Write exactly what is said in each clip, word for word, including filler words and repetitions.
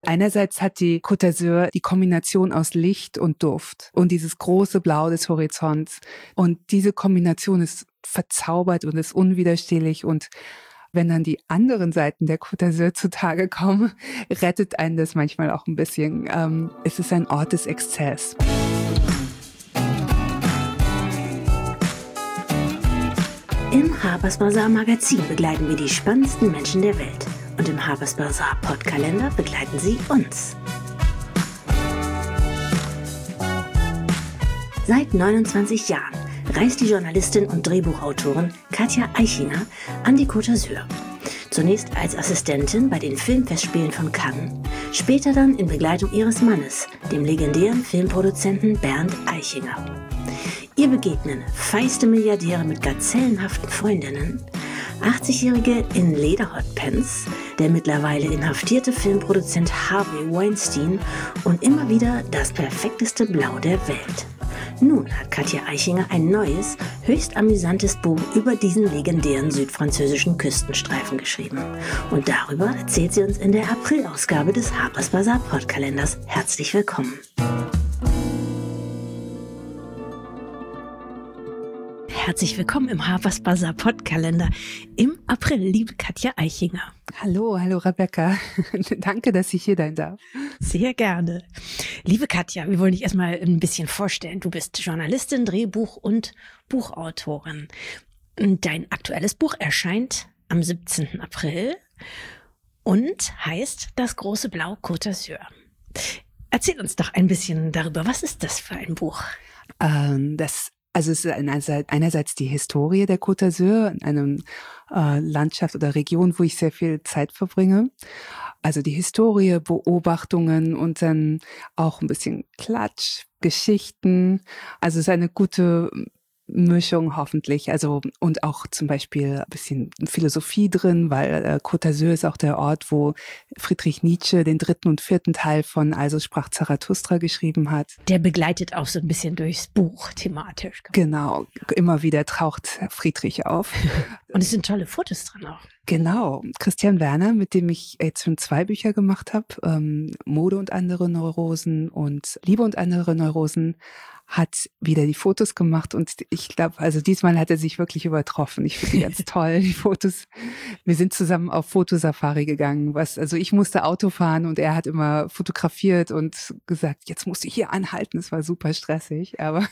Einerseits hat die Côte d'Azur die Kombination aus Licht und Duft und dieses große Blau des Horizonts. Und diese Kombination ist verzaubert und ist unwiderstehlich. Und wenn dann die anderen Seiten der Côte d'Azur zutage kommen, rettet einen das manchmal auch ein bisschen. Ähm, es ist ein Ort des Exzess. Im Harper's Bazaar Magazin begleiten wir die spannendsten Menschen der Welt. Und im Harper's Bazaar Podkalender begleiten sie uns. Seit neunundzwanzig Jahren reist die Journalistin und Drehbuchautorin Katja Eichinger an die Côte d'Azur. Zunächst als Assistentin bei den Filmfestspielen von Cannes, später dann in Begleitung ihres Mannes, dem legendären Filmproduzenten Bernd Eichinger. Ihr begegnen feiste Milliardäre mit gazellenhaften Freundinnen, achtzigjährige in Lederhotpants, der mittlerweile inhaftierte Filmproduzent Harvey Weinstein und immer wieder das perfekteste Blau der Welt. Nun hat Katja Eichinger ein neues, höchst amüsantes Buch über diesen legendären südfranzösischen Küstenstreifen geschrieben. Und darüber erzählt sie uns in der Aprilausgabe des Harper's Bazaar Podkalenders. Herzlich willkommen. Herzlich willkommen im Harper's Bazaar Podkalender im April, liebe Katja Eichinger. Hallo, hallo Rebecca. Danke, dass ich hier sein darf. Sehr gerne. Liebe Katja, wir wollen dich erstmal ein bisschen vorstellen. Du bist Journalistin, Drehbuch- und Buchautorin. Dein aktuelles Buch erscheint am siebzehnten April und heißt Das große Blau Côte d'Azur. Erzähl uns doch ein bisschen darüber. Was ist das für ein Buch? Ähm, das Also es ist einerseits, einerseits die Historie der Côte d'Azur, in einem äh, Landschaft oder Region, wo ich sehr viel Zeit verbringe. Also die Historie, Beobachtungen und dann auch ein bisschen Klatsch, Geschichten. Also es ist eine gute Mischung hoffentlich, also und auch zum Beispiel ein bisschen Philosophie drin, weil äh, Côte d'Azur ist auch der Ort, wo Friedrich Nietzsche den dritten und vierten Teil von Also sprach Zarathustra geschrieben hat. Der begleitet auch so ein bisschen durchs Buch thematisch. Genau, immer wieder taucht Friedrich auf. Und es sind tolle Fotos drin auch. Genau, Christian Werner, mit dem ich jetzt schon zwei Bücher gemacht habe, ähm, Mode und andere Neurosen und Liebe und andere Neurosen, hat wieder die Fotos gemacht und ich glaube, also diesmal hat er sich wirklich übertroffen. Ich finde die ganz toll, die Fotos. Wir sind zusammen auf Fotosafari gegangen, was, also ich musste Auto fahren und er hat immer fotografiert und gesagt, jetzt musst du hier anhalten. Es war super stressig, aber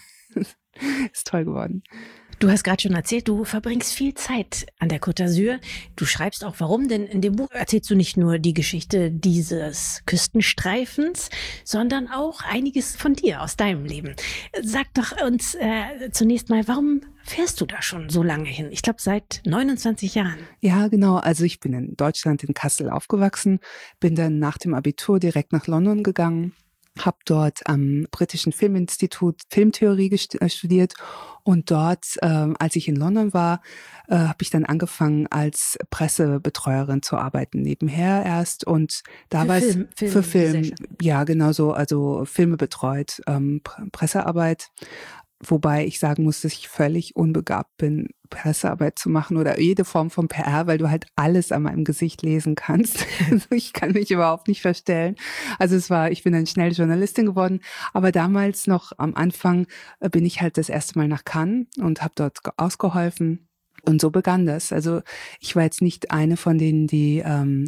ist toll geworden. Du hast gerade schon erzählt, du verbringst viel Zeit an der Côte d'Azur. Du schreibst auch warum, denn in dem Buch erzählst du nicht nur die Geschichte dieses Küstenstreifens, sondern auch einiges von dir, aus deinem Leben. Sag doch uns äh, zunächst mal, warum fährst du da schon so lange hin? Ich glaube, seit neunundzwanzig Jahren. Ja, genau. Also ich bin in Deutschland, in Kassel aufgewachsen, bin dann nach dem Abitur direkt nach London gegangen, habe dort am Britischen Filminstitut Filmtheorie gest- studiert und dort, ähm, als ich in London war, äh, habe ich dann angefangen als Pressebetreuerin zu arbeiten, nebenher erst und da Für war es Film, Film, für Film, ja genau so, also Filme betreut, ähm, P- Pressearbeit. Wobei ich sagen muss, dass ich völlig unbegabt bin, Pressearbeit zu machen oder jede Form von P R, weil du halt alles an meinem Gesicht lesen kannst. Also ich kann mich überhaupt nicht verstellen. Also es war, ich bin dann schnell Journalistin geworden, aber damals noch am Anfang bin ich halt das erste Mal nach Cannes und habe dort ausgeholfen. Und so begann das. Also ich war jetzt nicht eine von denen, die ähm,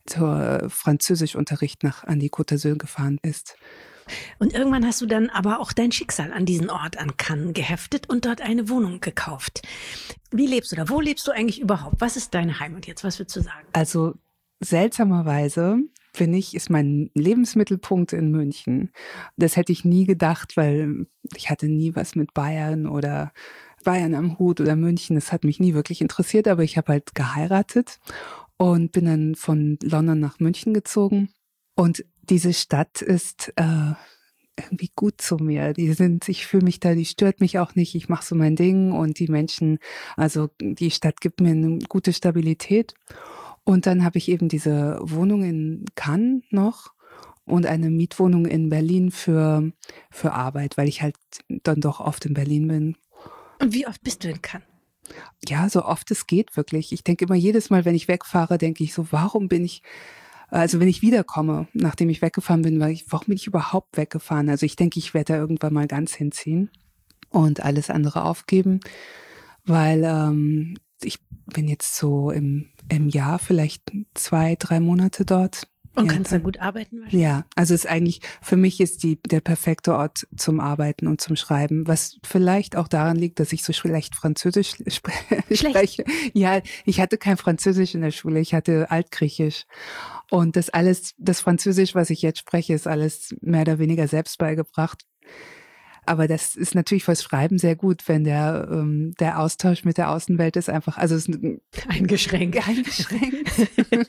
zur Französischunterricht nach an die Côte d'Azur gefahren ist. Und irgendwann hast du dann aber auch dein Schicksal an diesen Ort, an Cannes, geheftet und dort eine Wohnung gekauft. Wie lebst du da? Wo lebst du eigentlich überhaupt? Was ist deine Heimat jetzt? Was würdest du sagen? Also seltsamerweise, finde ich, ist mein Lebensmittelpunkt in München. Das hätte ich nie gedacht, weil ich hatte nie was mit Bayern oder Bayern am Hut oder München. Das hat mich nie wirklich interessiert, aber ich habe halt geheiratet und bin dann von London nach München gezogen. Und diese Stadt ist äh, irgendwie gut zu mir. Die sind, ich fühle mich da, die stört mich auch nicht. Ich mache so mein Ding und die Menschen, also die Stadt gibt mir eine gute Stabilität. Und dann habe ich eben diese Wohnung in Cannes noch und eine Mietwohnung in Berlin für für Arbeit, weil ich halt dann doch oft in Berlin bin. Und wie oft bist du in Cannes? Ja, so oft es geht wirklich. Ich denke immer jedes Mal, wenn ich wegfahre, denke ich so, warum bin ich Also wenn ich wiederkomme, nachdem ich weggefahren bin, war ich, warum bin ich überhaupt weggefahren? Also ich denke, ich werde da irgendwann mal ganz hinziehen und alles andere aufgeben, weil ähm, ich bin jetzt so im, im Jahr vielleicht zwei, drei Monate dort. Und ja, kannst da gut arbeiten wahrscheinlich? Ja, also es ist eigentlich, für mich ist die der perfekte Ort zum Arbeiten und zum Schreiben, was vielleicht auch daran liegt, dass ich so schlecht Französisch spre- spreche. Ja, ich hatte kein Französisch in der Schule, ich hatte Altgriechisch. Und das alles, das Französisch, was ich jetzt spreche, ist alles mehr oder weniger selbst beigebracht. Aber das ist natürlich fürs Schreiben sehr gut, wenn der ähm, der Austausch mit der Außenwelt ist einfach, also es ist eingeschränkt. Eingeschränkt.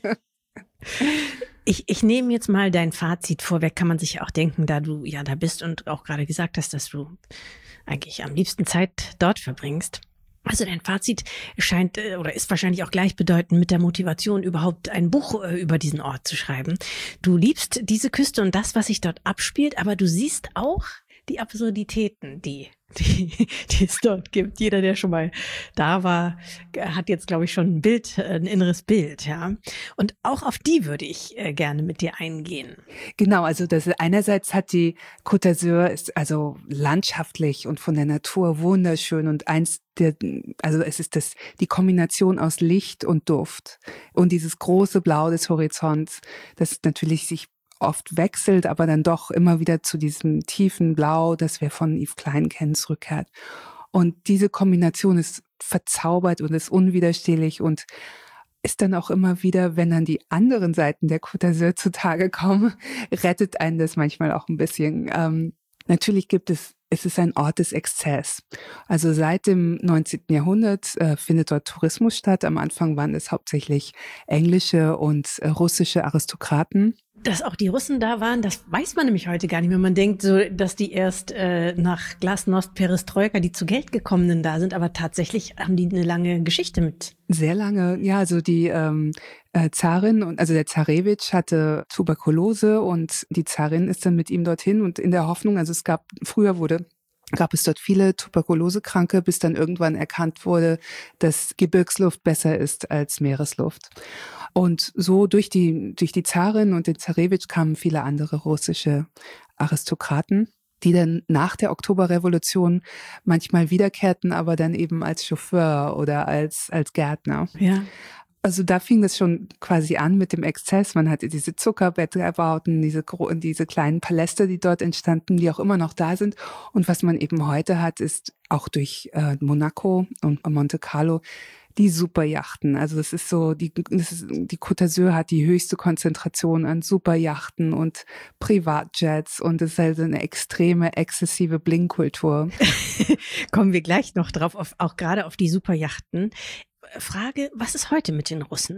Ich, ich nehme jetzt mal dein Fazit vorweg, kann man sich ja auch denken, da du ja da bist und auch gerade gesagt hast, dass du eigentlich am liebsten Zeit dort verbringst. Also dein Fazit scheint oder ist wahrscheinlich auch gleichbedeutend mit der Motivation, überhaupt ein Buch über diesen Ort zu schreiben. Du liebst diese Küste und das, was sich dort abspielt, aber du siehst auch die Absurditäten, die, die, die es dort gibt. Jeder, der schon mal da war, hat jetzt, glaube ich, schon ein Bild, ein inneres Bild, ja. Und auch auf die würde ich äh, gerne mit dir eingehen. Genau, also das einerseits hat die Côte d'Azur ist also landschaftlich und von der Natur wunderschön und eins der, also es ist das, die Kombination aus Licht und Duft und dieses große Blau des Horizonts, das natürlich sich oft wechselt, aber dann doch immer wieder zu diesem tiefen Blau, das wir von Yves Klein kennen, zurückkehrt. Und diese Kombination ist verzaubert und ist unwiderstehlich und ist dann auch immer wieder, wenn dann die anderen Seiten der Côte d'Azur zutage kommen, rettet einen das manchmal auch ein bisschen. Ähm, natürlich gibt es, es ist ein Ort des Exzess. Also seit dem neunzehnten Jahrhundert äh, findet dort Tourismus statt. Am Anfang waren es hauptsächlich englische und äh, russische Aristokraten. Dass auch die Russen da waren, das weiß man nämlich heute gar nicht mehr. Man denkt so, dass die erst äh, nach Glasnost, Perestroika, die zu Geld gekommenen da sind, aber tatsächlich haben die eine lange Geschichte mit. Sehr lange, ja, also die ähm, äh, Zarin, und also der Zarewitsch hatte Tuberkulose und die Zarin ist dann mit ihm dorthin und in der Hoffnung, also es gab, früher wurde gab es dort viele Tuberkulosekranke, bis dann irgendwann erkannt wurde, dass Gebirgsluft besser ist als Meeresluft. Und so durch die, durch die Zarin und den Zarewitsch kamen viele andere russische Aristokraten, die dann nach der Oktoberrevolution manchmal wiederkehrten, aber dann eben als Chauffeur oder als, als Gärtner. Ja. Also da fing das schon quasi an mit dem Exzess. Man hatte diese Zuckerbetterbauten, diese, diese kleinen Paläste, die dort entstanden, die auch immer noch da sind. Und was man eben heute hat, ist auch durch äh, Monaco und Monte Carlo die Superjachten. Also das ist so, die, das ist, die Côte d'Azur hat die höchste Konzentration an Superjachten und Privatjets und es ist halt eine extreme, exzessive Blingkultur. Kommen wir gleich noch drauf, auf, auch gerade auf die Superjachten. Frage, was ist heute mit den Russen?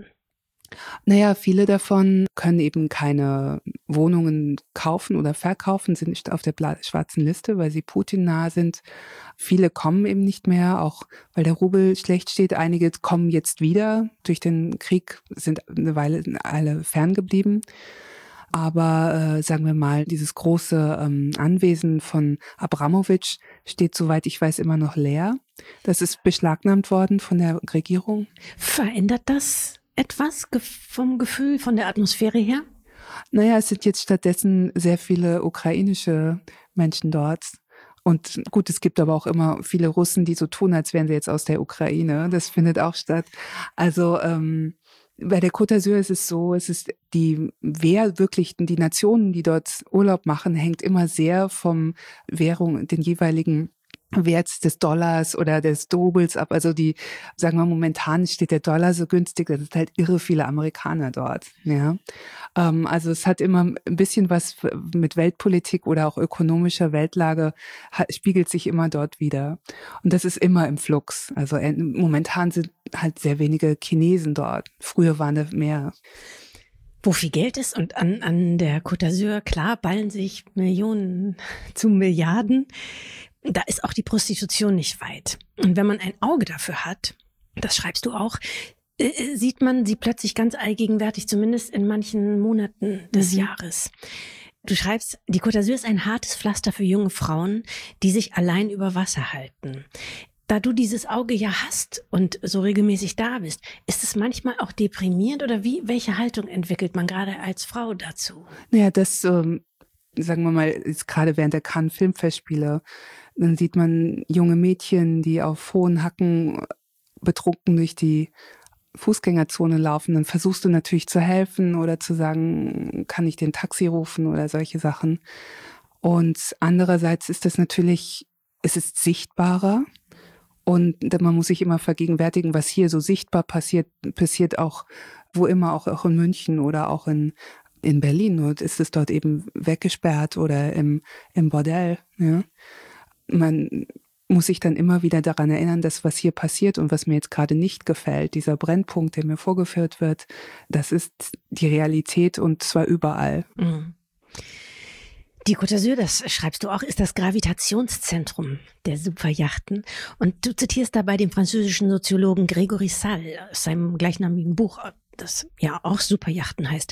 Naja, viele davon können eben keine Wohnungen kaufen oder verkaufen, sind nicht auf der schwarzen Liste, weil sie Putin nah sind. Viele kommen eben nicht mehr, auch weil der Rubel schlecht steht. Einige kommen jetzt wieder. Durch den Krieg sind eine Weile alle ferngeblieben. Aber äh, sagen wir mal, dieses große ähm, Anwesen von Abramowitsch steht, soweit ich weiß, immer noch leer. Das ist beschlagnahmt worden von der Regierung. Verändert das etwas vom Gefühl, von der Atmosphäre her? Naja, es sind jetzt stattdessen sehr viele ukrainische Menschen dort. Und gut, es gibt aber auch immer viele Russen, die so tun, als wären sie jetzt aus der Ukraine. Das findet auch statt. Also ähm, bei der Côte d'Azur ist es so, es ist die, wer wirklich, die Nationen, die dort Urlaub machen, hängt immer sehr vom Währung, den jeweiligen Wert des Dollars oder des Rubels ab. Also die, sagen wir, momentan steht der Dollar so günstig, das sind halt irre viele Amerikaner dort. Ja, ähm, also es hat immer ein bisschen was mit Weltpolitik oder auch ökonomischer Weltlage, hat, spiegelt sich immer dort wieder. Und das ist immer im Flux. Also äh, momentan sind halt sehr wenige Chinesen dort. Früher waren da mehr. Wo viel Geld ist und an, an der Côte d'Azur, klar, ballen sich Millionen zu Milliarden. Da ist auch die Prostitution nicht weit. Und wenn man ein Auge dafür hat, das schreibst du auch, äh, sieht man sie plötzlich ganz allgegenwärtig, zumindest in manchen Monaten des mhm. Jahres. Du schreibst, die Côte d'Azur ist ein hartes Pflaster für junge Frauen, die sich allein über Wasser halten. Da du dieses Auge ja hast und so regelmäßig da bist, ist es manchmal auch deprimierend oder wie, welche Haltung entwickelt man gerade als Frau dazu? Naja, das, ähm, sagen wir mal, ist gerade während der Cannes Filmfestspiele, dann sieht man junge Mädchen, die auf hohen Hacken betrunken durch die Fußgängerzone laufen. Dann versuchst du natürlich zu helfen oder zu sagen, kann ich den Taxi rufen oder solche Sachen. Und andererseits ist das natürlich, es ist sichtbarer. Und man muss sich immer vergegenwärtigen, was hier so sichtbar passiert, passiert auch wo immer, auch, auch in München oder auch in, in Berlin. Und ist es dort eben weggesperrt oder im, im Bordell. Ja. Man muss sich dann immer wieder daran erinnern, dass was hier passiert und was mir jetzt gerade nicht gefällt, dieser Brennpunkt, der mir vorgeführt wird, das ist die Realität und zwar überall. Mhm. Die Côte d'Azur, das schreibst du auch, ist das Gravitationszentrum der Superyachten. Und du zitierst dabei den französischen Soziologen Grégory Sall aus seinem gleichnamigen Buch, das ja auch Superyachten heißt.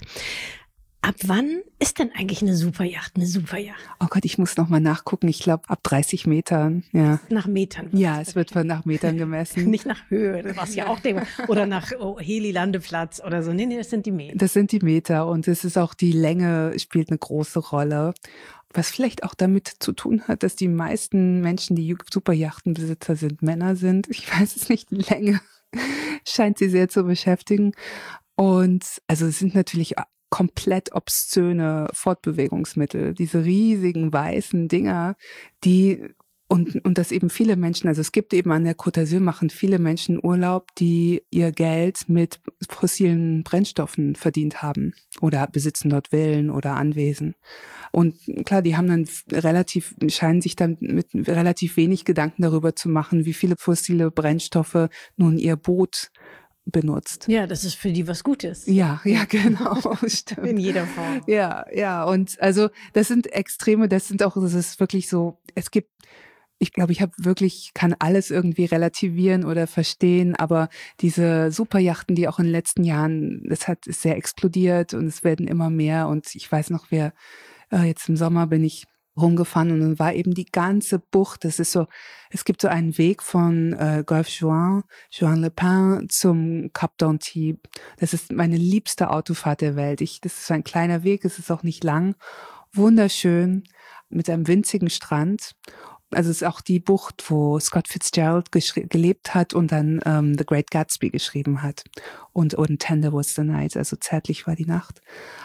Ab wann ist denn eigentlich eine Superyacht eine Superyacht? Oh Gott, ich muss noch mal nachgucken. Ich glaube, ab dreißig Metern. Ja. Nach Metern? Ja, es wird nach Metern gemessen. Nicht nach Höhe, das war ja auch Thema. Oder nach oh, Heli-Landeplatz oder so. Nee, nee, das sind die Meter. Das sind die Meter und es ist auch die Länge spielt eine große Rolle. Was vielleicht auch damit zu tun hat, dass die meisten Menschen, die Superyachtenbesitzer sind, Männer sind. Ich weiß es nicht, die Länge scheint sie sehr zu beschäftigen. Und also es sind natürlich komplett obszöne Fortbewegungsmittel, diese riesigen weißen Dinger, die und und dass eben viele Menschen, also es gibt eben an der Côte d'Azur machen viele Menschen Urlaub, die ihr Geld mit fossilen Brennstoffen verdient haben oder besitzen dort Villen oder Anwesen. Und klar, die haben dann relativ, scheinen sich dann mit relativ wenig Gedanken darüber zu machen, wie viele fossile Brennstoffe nun ihr Boot benutzt. Ja, das ist für die was Gutes. Ja, ja, genau. Stimmt. In jeder Form. Ja, ja. Und also das sind Extreme, das sind auch, das ist wirklich so, es gibt, ich glaube, ich habe wirklich, kann alles irgendwie relativieren oder verstehen, aber diese Superyachten, die auch in den letzten Jahren, das hat, ist sehr explodiert und es werden immer mehr. Und ich weiß noch, wer, äh, jetzt im Sommer bin ich rumgefahren und dann war eben die ganze Bucht, das ist so, es gibt so einen Weg von äh, Golfe Juan, Juan-les-Pins zum Cap d'Antibes. Das ist meine liebste Autofahrt der Welt. Ich, das ist so ein kleiner Weg, es ist auch nicht lang, wunderschön, mit einem winzigen Strand. Also es ist auch die Bucht, wo Scott Fitzgerald gelebt hat und dann ähm, The Great Gatsby geschrieben hat. Und, und Tender Was the Night, also zärtlich war die Nacht.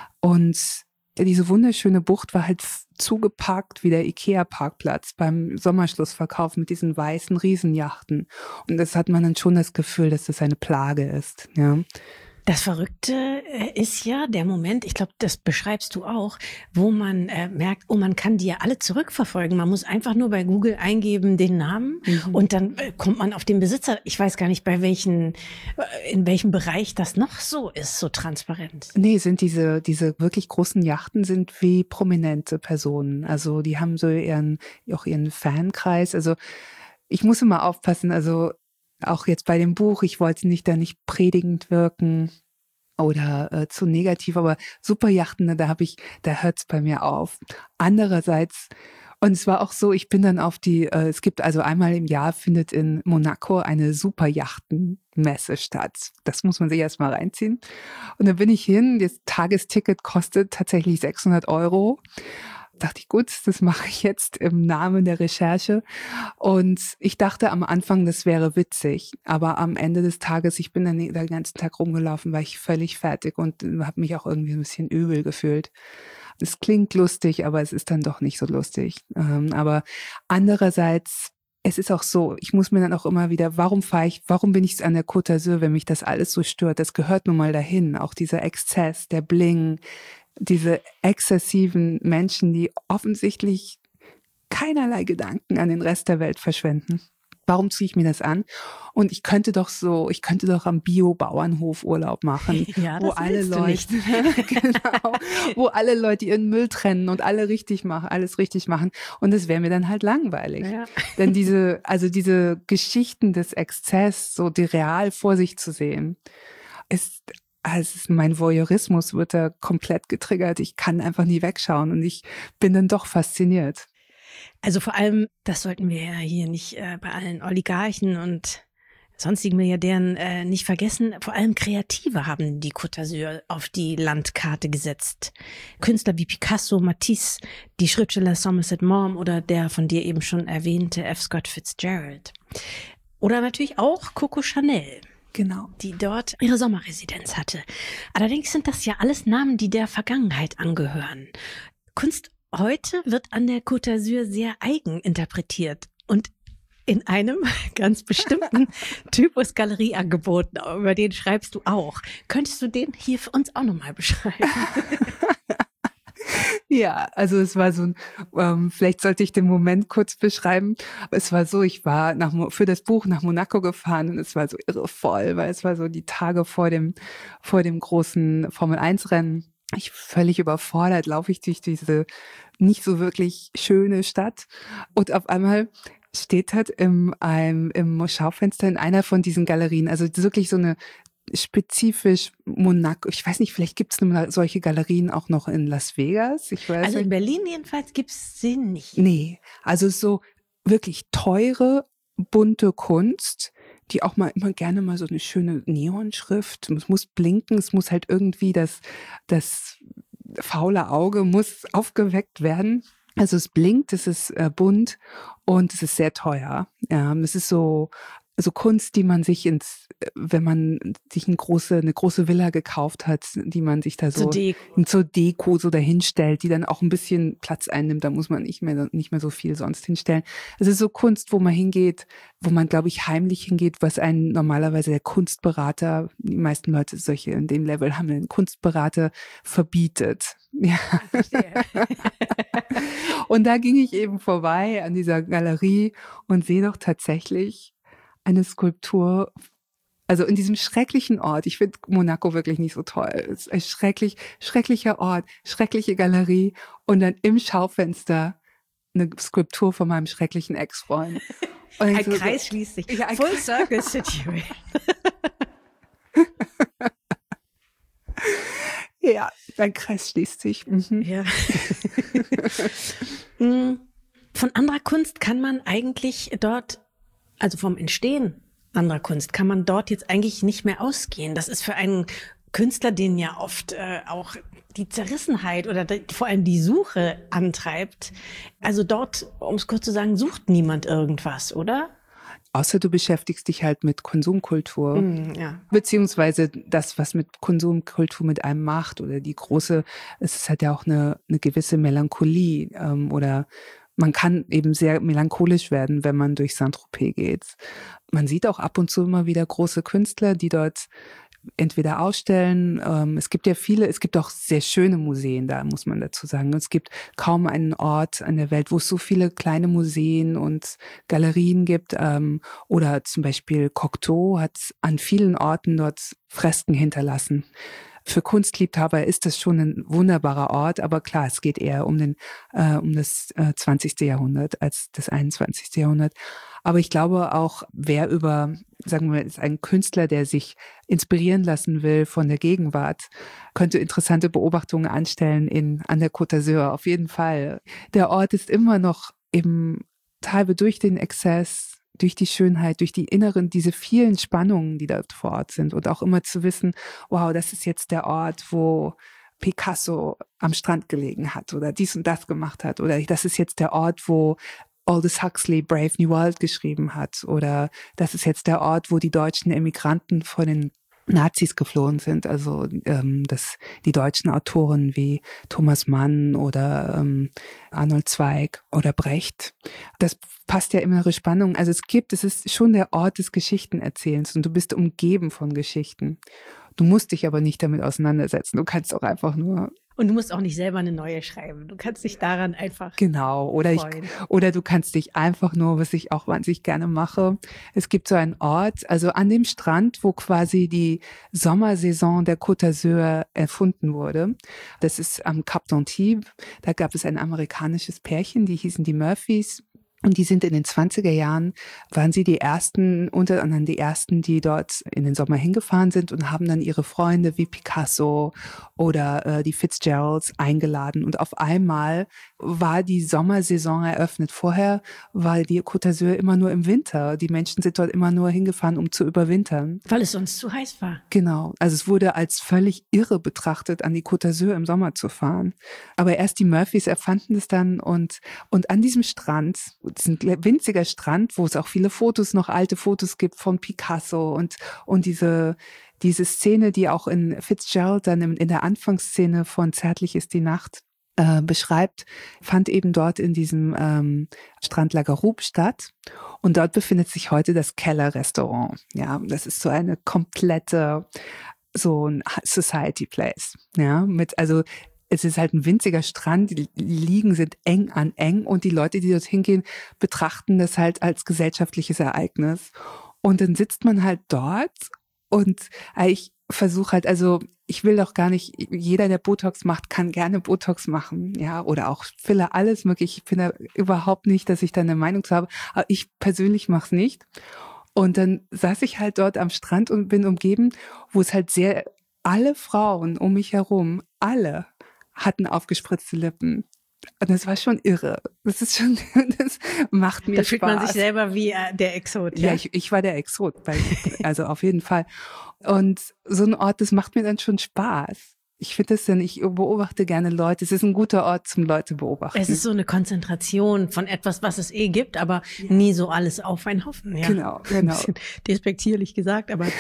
Und diese wunderschöne Bucht war halt zugeparkt wie der Ikea-Parkplatz beim Sommerschlussverkauf mit diesen weißen Riesenjachten. Und das hat man dann schon das Gefühl, dass das eine Plage ist. Ja. Das Verrückte ist ja der Moment, ich glaube, das beschreibst du auch, wo man äh, merkt, oh, man kann die ja alle zurückverfolgen. Man muss einfach nur bei Google eingeben den Namen mhm. und dann äh, kommt man auf den Besitzer. Ich weiß gar nicht, bei welchen, in welchem Bereich das noch so ist, so transparent. Nee, sind diese, diese wirklich großen Yachten sind wie prominente Personen. Also die haben so ihren, auch ihren Fankreis. Also ich muss immer aufpassen, also auch jetzt bei dem Buch, ich wollte nicht da nicht predigend wirken oder äh, zu negativ, aber Superyachten, da habe ich, da hört es bei mir auf. Andererseits, und es war auch so, ich bin dann auf die, äh, es gibt also einmal im Jahr findet in Monaco eine Superyachtenmesse statt. Das muss man sich erstmal reinziehen. Und dann bin ich hin, das Tagesticket kostet tatsächlich sechshundert Euro. Dachte ich, gut, das mache ich jetzt im Namen der Recherche. Und ich dachte am Anfang, das wäre witzig. Aber am Ende des Tages, ich bin dann den ganzen Tag rumgelaufen, war ich völlig fertig und habe mich auch irgendwie ein bisschen übel gefühlt. Es klingt lustig, aber es ist dann doch nicht so lustig. Aber andererseits, es ist auch so, ich muss mir dann auch immer wieder, warum fahre ich, warum bin ich an der Côte d'Azur, wenn mich das alles so stört? Das gehört nun mal dahin. Auch dieser Exzess, der Bling, diese exzessiven Menschen, die offensichtlich keinerlei Gedanken an den Rest der Welt verschwenden. Warum ziehe ich mir das an? Und ich könnte doch so, ich könnte doch am Bio-Bauernhof Urlaub machen, ja, wo alle Leute, genau, wo alle Leute ihren Müll trennen und alle richtig machen, alles richtig machen. Und das wäre mir dann halt langweilig. Ja. Denn diese, also diese Geschichten des Exzess, so die real vor sich zu sehen, ist Also mein Voyeurismus wird da komplett getriggert. Ich kann einfach nie wegschauen und ich bin dann doch fasziniert. Also vor allem, das sollten wir ja hier nicht äh, bei allen Oligarchen und sonstigen Milliardären äh, nicht vergessen. Vor allem Kreative haben die Côte d'Azur auf die Landkarte gesetzt. Künstler wie Picasso, Matisse, die Schriftsteller Somerset Maugham oder der von dir eben schon erwähnte F. Scott Fitzgerald. Oder natürlich auch Coco Chanel. Genau. Die dort ihre Sommerresidenz hatte. Allerdings sind das ja alles Namen, die der Vergangenheit angehören. Kunst heute wird an der Côte d'Azur sehr eigen interpretiert und in einem ganz bestimmten Typus Galerie angeboten. Über den schreibst du auch. Könntest du den hier für uns auch nochmal beschreiben? Ja, also es war so ein, ähm, vielleicht sollte ich den Moment kurz beschreiben. Es war so, ich war nach, für das Buch nach Monaco gefahren und es war so irre voll, weil es war so die Tage vor dem, vor dem großen Formel eins Rennen. Ich völlig überfordert, laufe ich durch diese nicht so wirklich schöne Stadt und auf einmal steht halt im, im, im Schaufenster in einer von diesen Galerien, also wirklich so eine spezifisch Monaco, ich weiß nicht, vielleicht gibt es solche Galerien auch noch in Las Vegas. Ich weiß also nicht. In Berlin jedenfalls gibt es sie nicht. Nee, also so wirklich teure, bunte Kunst, die auch mal immer gerne mal so eine schöne Neonschrift, es muss blinken, es muss halt irgendwie das, das faule Auge muss aufgeweckt werden. Also es blinkt, es ist äh, bunt und es ist sehr teuer. Ja, es ist so so Kunst, die man sich ins, wenn man sich eine große, eine große Villa gekauft hat, die man sich da so zur Deko, zur Deko so dahinstellt, die dann auch ein bisschen Platz einnimmt, da muss man nicht mehr, nicht mehr so viel sonst hinstellen. Es ist so Kunst, wo man hingeht, wo man, glaube ich, heimlich hingeht, was einen normalerweise der Kunstberater, die meisten Leute solche in dem Level haben einen Kunstberater verbietet. Ja. Und da ging ich eben vorbei an dieser Galerie und sehe doch tatsächlich eine Skulptur, also in diesem schrecklichen Ort. Ich finde Monaco wirklich nicht so toll. Es ist ein schrecklich, schrecklicher Ort, schreckliche Galerie und dann im Schaufenster eine Skulptur von meinem schrecklichen Ex-Freund. Und ein so, Kreis schließt sich. Ja, ein Full Kreis. Circle Situation. Ja, ein Kreis schließt sich. Mhm. Ja. Von anderer Kunst kann man eigentlich dort, also vom Entstehen anderer Kunst, kann man dort jetzt eigentlich nicht mehr ausgehen. Das ist für einen Künstler, den ja oft äh, auch die Zerrissenheit oder die, vor allem die Suche antreibt. Also dort, um es kurz zu sagen, sucht niemand irgendwas, oder? Außer du beschäftigst dich halt mit Konsumkultur, Mm, ja. beziehungsweise das, was mit Konsumkultur mit einem macht oder die große, es ist halt ja auch eine, eine gewisse Melancholie ähm, oder man kann eben sehr melancholisch werden, wenn man durch Saint-Tropez geht. Man sieht auch ab und zu immer wieder große Künstler, die dort entweder ausstellen. Ähm, es gibt ja viele, es gibt auch sehr schöne Museen, da muss man dazu sagen. Es gibt kaum einen Ort an der Welt, wo es so viele kleine Museen und Galerien gibt. Ähm, oder zum Beispiel Cocteau hat an vielen Orten dort Fresken hinterlassen. Für Kunstliebhaber ist das schon ein wunderbarer Ort, aber klar, es geht eher um den äh, um das äh, zwanzigste Jahrhundert als das einundzwanzigste Jahrhundert. Aber ich glaube auch, wer über, sagen wir, ist ein Künstler, der sich inspirieren lassen will von der Gegenwart, könnte interessante Beobachtungen anstellen in an der Côte d'Azur. Auf jeden Fall. Der Ort ist immer noch eben teilweise durch den Exzess, durch die Schönheit, durch die inneren, diese vielen Spannungen, die dort vor Ort sind und auch immer zu wissen, wow, das ist jetzt der Ort, wo Picasso am Strand gelegen hat oder dies und das gemacht hat oder das ist jetzt der Ort, wo Aldous Huxley Brave New World geschrieben hat oder das ist jetzt der Ort, wo die deutschen Emigranten vor den Nazis geflohen sind, also ähm, dass die deutschen Autoren wie Thomas Mann oder ähm, Arnold Zweig oder Brecht, das passt ja innere Spannung. Also es gibt, es ist schon der Ort des Geschichtenerzählens und du bist umgeben von Geschichten. Du musst dich aber nicht damit auseinandersetzen. Du kannst auch einfach nur Und du musst auch nicht selber eine neue schreiben. Du kannst dich daran einfach Genau, oder ich, freuen. oder du kannst dich einfach nur, was ich auch wahnsinnig gerne mache. Es gibt so einen Ort, also an dem Strand, wo quasi die Sommersaison der Côte d'Azur erfunden wurde. Das ist am Cap d'Antibes. Da gab es ein amerikanisches Pärchen, die hießen die Murphys. Und die sind in den zwanziger Jahren, waren sie die ersten, unter anderem die ersten, die dort in den Sommer hingefahren sind und haben dann ihre Freunde wie Picasso oder äh, die Fitzgeralds eingeladen. Und auf einmal war die Sommersaison eröffnet. Vorher war die Côte d'Azur immer nur im Winter. Die Menschen sind dort immer nur hingefahren, um zu überwintern. Weil es sonst zu heiß war. Genau. Also es wurde als völlig irre betrachtet, an die Côte d'Azur im Sommer zu fahren. Aber erst die Murphys erfanden es dann und, und an diesem Strand, es ist ein winziger Strand, wo es auch viele Fotos, noch alte Fotos gibt von Picasso und, und diese, diese Szene, die auch in Fitzgerald dann in der Anfangsszene von Zärtlich ist die Nacht äh, beschreibt, fand eben dort in diesem ähm, Strand La Garoube statt. Und dort befindet sich heute das Keller-Restaurant. Ja, das ist so eine komplette, so ein Society Place. Ja, mit, also, es ist halt ein winziger Strand, die Liegen sind eng an eng und die Leute, die dort hingehen, betrachten das halt als gesellschaftliches Ereignis. Und dann sitzt man halt dort und ich versuche halt, also ich will doch gar nicht, jeder, der Botox macht, kann gerne Botox machen, ja, oder auch Filler, alles möglich. Ich finde überhaupt nicht, dass ich da eine Meinung zu habe, aber ich persönlich mache es nicht. Und dann saß ich halt dort am Strand und bin umgeben, wo es halt sehr, alle Frauen um mich herum, alle hatten aufgespritzte Lippen. Und das war schon irre. Das ist schon, das macht mir Spaß. Da fühlt man sich selber wie äh, der Exot. Ja, ja ich, ich war der Exot, weil, also auf jeden Fall. Und so ein Ort, das macht mir dann schon Spaß. Ich finde das dann, ich beobachte gerne Leute. Es ist ein guter Ort zum Leute beobachten. Es ist so eine Konzentration von etwas, was es eh gibt, aber ja. nie so alles auf einen Haufen. Ja. Genau, genau. Ein bisschen despektierlich gesagt, aber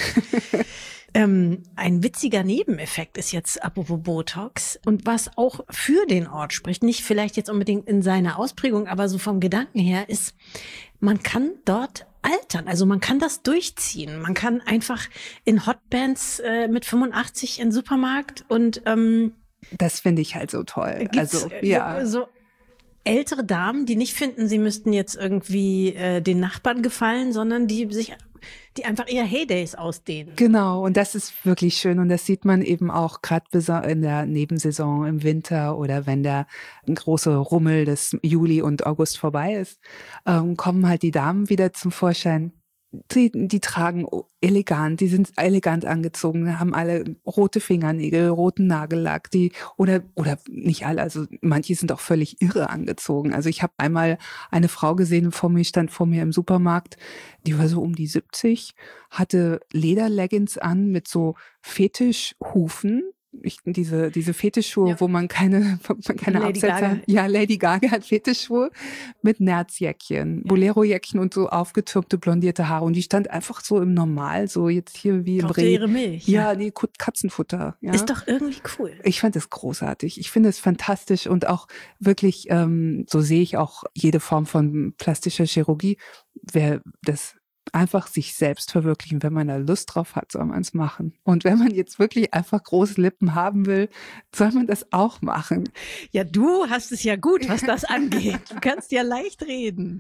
ähm, ein witziger Nebeneffekt ist jetzt, apropos Botox, und was auch für den Ort spricht, nicht vielleicht jetzt unbedingt in seiner Ausprägung, aber so vom Gedanken her, ist, man kann dort altern. Also man kann das durchziehen. Man kann einfach in Hotbands äh, mit fünfundachtzig in den Supermarkt und ähm, das finde ich halt so toll. Also ja, so ältere Damen, die nicht finden, sie müssten jetzt irgendwie äh, den Nachbarn gefallen, sondern die sich, die einfach eher Heydays ausdehnen. Genau, und das ist wirklich schön und das sieht man eben auch gerade in der Nebensaison im Winter oder wenn der große Rummel des Juli und August vorbei ist, ähm, kommen halt die Damen wieder zum Vorschein. Die, die tragen elegant, die sind elegant angezogen, haben alle rote Fingernägel, roten Nagellack, die oder oder nicht alle, also manche sind auch völlig irre angezogen. Also ich habe einmal eine Frau gesehen, vor mir stand vor mir im Supermarkt, die war so um die siebzig, hatte Lederleggings an mit so Fetischhufen. Ich, diese diese Fetischschuhe, ja. wo man keine wo man keine Lady Absätze Gaga. hat. Ja, Lady Gaga hat Fetischschuhe mit Nerzjäckchen, ja. Bolero-Jäckchen und so aufgetürmte blondierte Haare und die stand einfach so im Normal, so jetzt hier wie im Brauchte Reh. ihre Milch. Ja, nee, Katzenfutter. Ja. Ist doch irgendwie cool. Ich fand es großartig. Ich finde es fantastisch und auch wirklich, ähm, so sehe ich auch jede Form von plastischer Chirurgie, wer das einfach sich selbst verwirklichen. Wenn man da Lust drauf hat, soll man es machen. Und wenn man jetzt wirklich einfach große Lippen haben will, soll man das auch machen. Ja, du hast es ja gut, was das angeht. Du kannst ja leicht reden.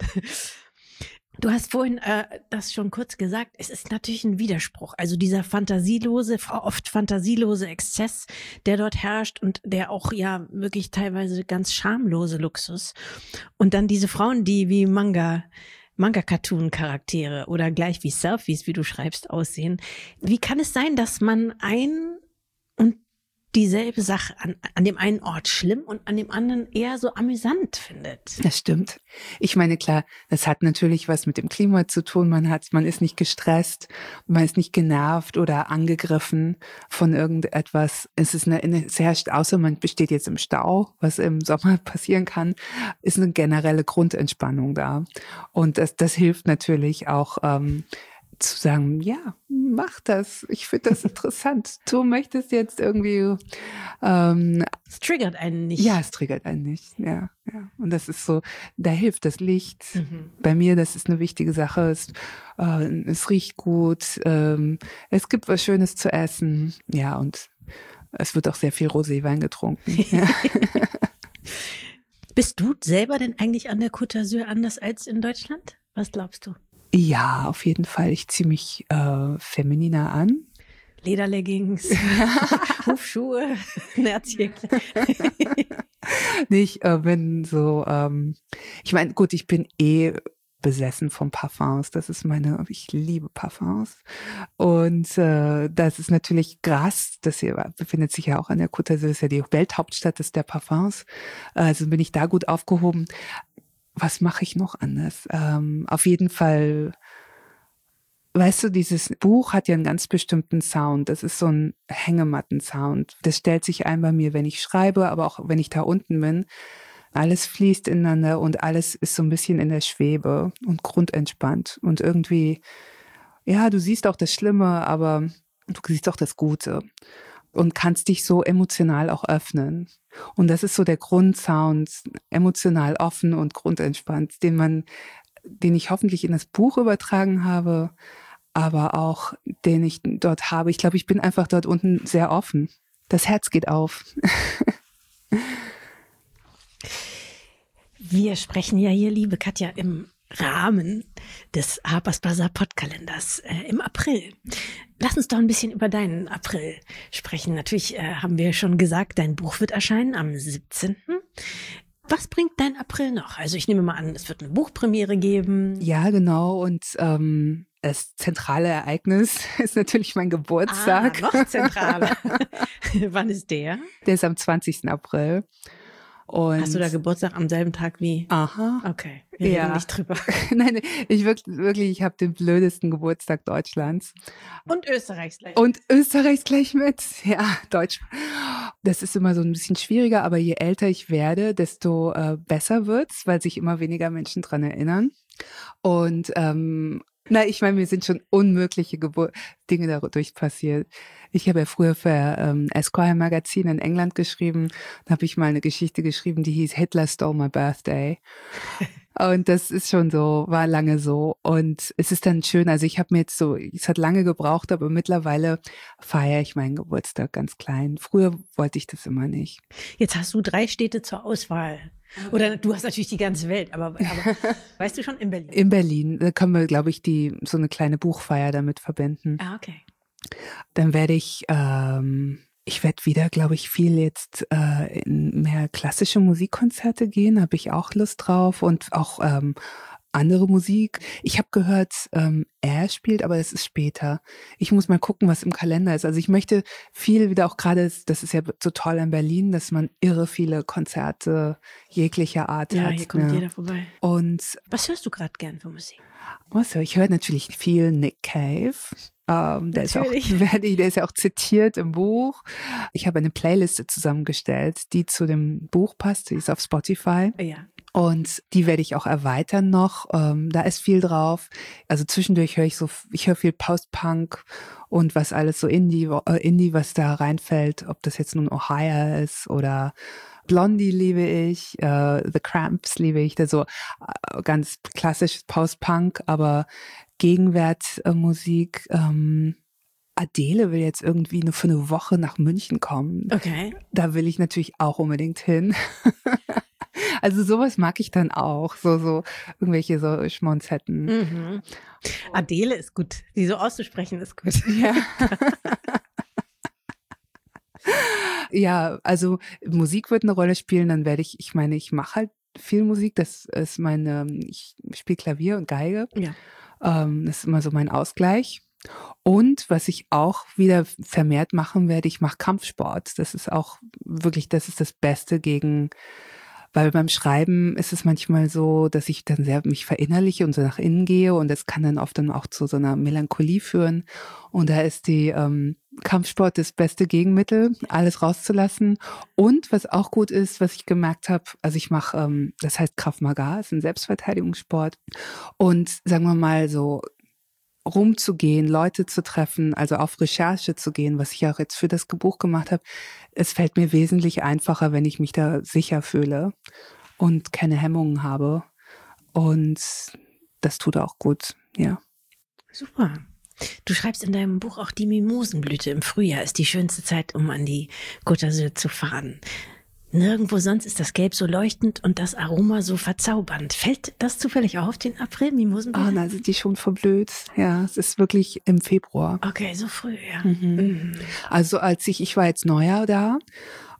Du hast vorhin äh, das schon kurz gesagt, es ist natürlich ein Widerspruch. Also dieser fantasielose, oft fantasielose Exzess, der dort herrscht und der auch ja wirklich teilweise ganz schamlose Luxus. Und dann diese Frauen, die wie Manga Manga-Cartoon-Charaktere oder gleich wie Selfies, wie du schreibst, aussehen. Wie kann es sein, dass man ein und dieselbe Sache an, an dem einen Ort schlimm und an dem anderen eher so amüsant findet? Das stimmt. Ich meine, klar, das hat natürlich was mit dem Klima zu tun. Man hat, man ist nicht gestresst, man ist nicht genervt oder angegriffen von irgendetwas. Es ist eine, es herrscht, außer man besteht jetzt im Stau, was im Sommer passieren kann, ist eine generelle Grundentspannung da. Und das, das hilft natürlich auch, ähm, zu sagen, ja, mach das. Ich finde das interessant. Du möchtest jetzt irgendwie. Ähm, es triggert einen nicht. Ja, es triggert einen nicht. Ja, ja. Und das ist so, da hilft das Licht. Mhm. Bei mir, das ist eine wichtige Sache. Es, äh, es riecht gut. Ähm, es gibt was Schönes zu essen. Ja, und es wird auch sehr viel Roséwein getrunken. Ja. Bist du selber denn eigentlich an der Côte d'Azur anders als in Deutschland? Was glaubst du? Ja, auf jeden Fall. Ich ziehe mich äh, femininer an. Lederleggings, Hufschuhe, Nerzjäckchen. Nee, ich äh, bin so, ähm, ich meine, gut, ich bin eh besessen von Parfums. Das ist meine, ich liebe Parfums. Und äh, das ist natürlich krass. Das hier befindet sich ja auch an der Côte d'Azur, ist ja die Welthauptstadt des der Parfums. Also bin ich da gut aufgehoben. Was mache ich noch anders? Ähm, auf jeden Fall, weißt du, dieses Buch hat ja einen ganz bestimmten Sound. Das ist so ein Hängematten-Sound. Das stellt sich ein bei mir, wenn ich schreibe, aber auch wenn ich da unten bin. Alles fließt ineinander und alles ist so ein bisschen in der Schwebe und grundentspannt. Und irgendwie, ja, du siehst auch das Schlimme, aber du siehst auch das Gute und kannst dich so emotional auch öffnen. Und das ist so der Grundsound, emotional offen und grundentspannt, den man, den ich hoffentlich in das Buch übertragen habe, aber auch den ich dort habe. Ich glaube, ich bin einfach dort unten sehr offen. Das Herz geht auf. Wir sprechen ja hier, liebe Katja, im Rahmen des Harper's Bazaar Podkalenders äh, im April. Lass uns doch ein bisschen über deinen April sprechen. Natürlich äh, haben wir schon gesagt, dein Buch wird erscheinen am siebzehnten Was bringt dein April noch? Also ich nehme mal an, es wird eine Buchpremiere geben. Ja, genau. Und ähm, das zentrale Ereignis ist natürlich mein Geburtstag. Ah, noch zentraler. Wann ist der? Der ist am zwanzigsten April. Und hast du da Geburtstag am selben Tag wie? Aha. Okay, wir ja. reden nicht drüber. Nein, ich wirklich, wirklich ich habe den blödesten Geburtstag Deutschlands. Und Österreichs gleich. Und Österreichs gleich mit. Ja, Deutsch. Das ist immer so ein bisschen schwieriger, aber je älter ich werde, desto äh, besser wird's, weil sich immer weniger Menschen dran erinnern. Und ähm, na, ich meine, mir sind schon unmögliche Gebur- Dinge dadurch passiert. Ich habe ja früher für ähm, Esquire Magazin in England geschrieben. Da habe ich mal eine Geschichte geschrieben, die hieß Hitler Stole My Birthday. Und das ist schon so, war lange so. Und es ist dann schön, also ich habe mir jetzt so, es hat lange gebraucht, aber mittlerweile feiere ich meinen Geburtstag ganz klein. Früher wollte ich das immer nicht. Jetzt hast du drei Städte zur Auswahl. Oder du hast natürlich die ganze Welt, aber, aber weißt du schon, in Berlin? In Berlin, da können wir, glaube ich, die so eine kleine Buchfeier damit verbinden. Ah, okay. Dann werde ich, ähm, ich werde wieder, glaube ich, viel jetzt äh, in mehr klassische Musikkonzerte gehen, habe ich auch Lust drauf und auch ähm, andere Musik. Ich habe gehört, ähm, er spielt, aber es ist später. Ich muss mal gucken, was im Kalender ist. Also ich möchte viel wieder auch gerade, das ist ja so toll in Berlin, dass man irre viele Konzerte jeglicher Art ja, hat. Ja, hier kommt ne? jeder vorbei. Und was hörst du gerade gern für Musik? Was höre ich? Ich höre natürlich viel Nick Cave. Ähm, der, ist auch, der ist ja auch zitiert im Buch. Ich habe eine Playliste zusammengestellt, die zu dem Buch passt. Die ist auf Spotify. Ja. Und die werde ich auch erweitern noch. Ähm, da ist viel drauf. Also zwischendurch höre ich so, ich höre viel Post-Punk und was alles so Indie, äh, Indie, was da reinfällt. Ob das jetzt nun Ohio ist oder Blondie liebe ich, äh, The Cramps liebe ich. Also äh, ganz klassisch Post-Punk, aber Gegenwart-Musik. Äh, ähm, Adele will jetzt irgendwie nur für eine Woche nach München kommen. Okay. Da will ich natürlich auch unbedingt hin. Also sowas mag ich dann auch, so so irgendwelche so Schmonzetten. Mhm. Adele ist gut, die so auszusprechen ist gut. Ja. Ja, also Musik wird eine Rolle spielen, dann werde ich, ich meine, ich mache halt viel Musik, das ist meine, ich spiele Klavier und Geige. Ja. Ähm, das ist immer so mein Ausgleich. Und was ich auch wieder vermehrt machen werde, ich mache Kampfsport. Das ist auch wirklich, das ist das Beste gegen, weil beim Schreiben ist es manchmal so, dass ich dann sehr mich verinnerliche und so nach innen gehe und das kann dann oft dann auch zu so einer Melancholie führen. Und da ist die ähm, Kampfsport das beste Gegenmittel, alles rauszulassen. Und was auch gut ist, was ich gemerkt habe, also ich mache, ähm, das heißt Krav Maga, ist ein Selbstverteidigungssport. Und sagen wir mal so, rumzugehen, Leute zu treffen, also auf Recherche zu gehen, was ich auch jetzt für das Buch gemacht habe, es fällt mir wesentlich einfacher, wenn ich mich da sicher fühle und keine Hemmungen habe. Und das tut auch gut, ja. Super. Du schreibst in deinem Buch auch, die Mimosenblüte im Frühjahr ist die schönste Zeit, um an die Côte d'Azur zu fahren. Nirgendwo sonst ist das Gelb so leuchtend und das Aroma so verzaubernd. Fällt das zufällig auf, den April, Mimosenblüte? Ah, da sind die schon verblüht. Ja, es ist wirklich im Februar. Okay, so früh, ja. Mhm. Mhm. Also als ich, ich war jetzt Neujahr da,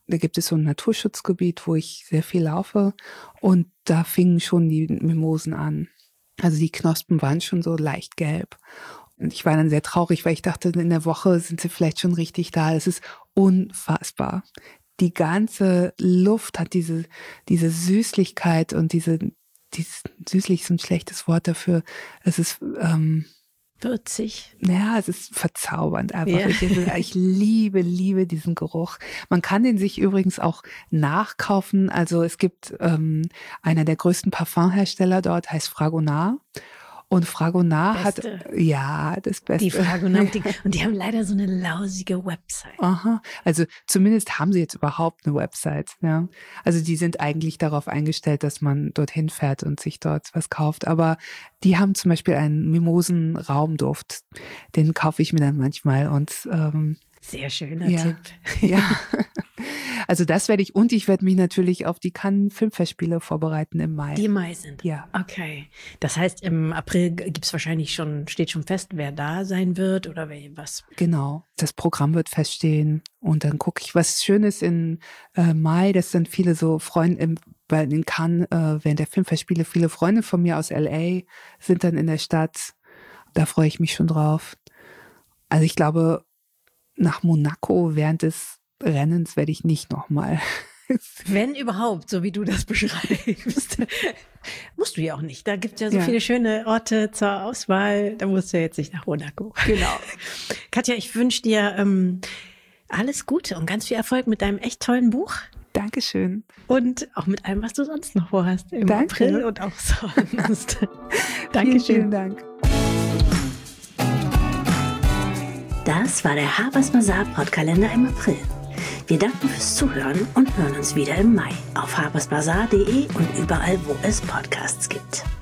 da gibt es so ein Naturschutzgebiet, wo ich sehr viel laufe und da fingen schon die Mimosen an. Also die Knospen waren schon so leicht gelb. Und ich war dann sehr traurig, weil ich dachte, in der Woche sind sie vielleicht schon richtig da. Es ist unfassbar. Die ganze Luft hat diese, diese Süßlichkeit und diese, dieses süßlich ist ein schlechtes Wort dafür. Es ist, ähm, würzig. Ja, es ist verzaubernd einfach. Ja. Ich, ich liebe, liebe diesen Geruch. Man kann den sich übrigens auch nachkaufen. Also es gibt ähm, einer der größten Parfumhersteller dort, heißt Fragonard. Und Fragonard hat, ja, das Beste. Die Fragonard, die, und die haben leider so eine lausige Website. Aha, also zumindest haben sie jetzt überhaupt eine Website. Ja. Also die sind eigentlich darauf eingestellt, dass man dorthin fährt und sich dort was kauft. Aber die haben zum Beispiel einen Mimosen-Raumduft. Den kaufe ich mir dann manchmal und ähm, sehr schöner ja, Tipp. Ja, also das werde ich und ich werde mich natürlich auf die Cannes Filmfestspiele vorbereiten im Mai. Die im Mai sind? Ja. Okay. Das heißt, im April gibt es wahrscheinlich schon, steht schon fest, wer da sein wird oder wer was? Genau, das Programm wird feststehen und dann gucke ich, was schön ist in äh, Mai, das sind viele so Freunde, im, bei den Cannes, äh, während der Filmfestspiele, viele Freunde von mir aus L A sind dann in der Stadt. Da freue ich mich schon drauf. Also ich glaube, nach Monaco während des Rennens werde ich nicht nochmal. Wenn überhaupt, so wie du das beschreibst. Musst du ja auch nicht. Da gibt es ja so ja. viele schöne Orte zur Auswahl. Da musst du jetzt nicht nach Monaco. Genau. Katja, ich wünsche dir ähm, alles Gute und ganz viel Erfolg mit deinem echt tollen Buch. Dankeschön. Und auch mit allem, was du sonst noch vorhast. Im Danke. April und auch sonst. Dankeschön. Vielen, vielen Dank. Das war der Harper's Bazaar Podkalender im April. Wir danken fürs Zuhören und hören uns wieder im Mai auf harpers bazaar punkt de und überall, wo es Podcasts gibt.